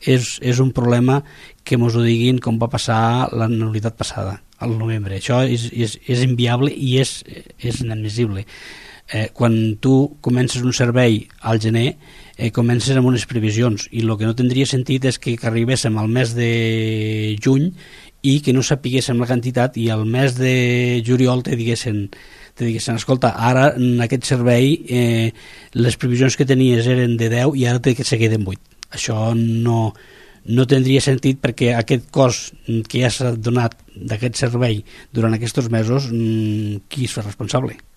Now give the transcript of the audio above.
és un problema que mos ho diguin com va passar l'anualitat passada, al novembre. Això és inviable i és inadmissible. Quan tu comences un servei al gener, comences amb unes previsions, i el que no tindria sentit és que arribéssim al mes de juny i que no sapiguéssim la quantitat, i al mes de juliol te diguessin, escolta, ara en aquest servei les previsions que tenies eren de 10 i ara se queden 8. Això no tindria sentit, perquè aquest cost que ja s'ha donat d'aquest servei durant aquests mesos, qui es fa responsable?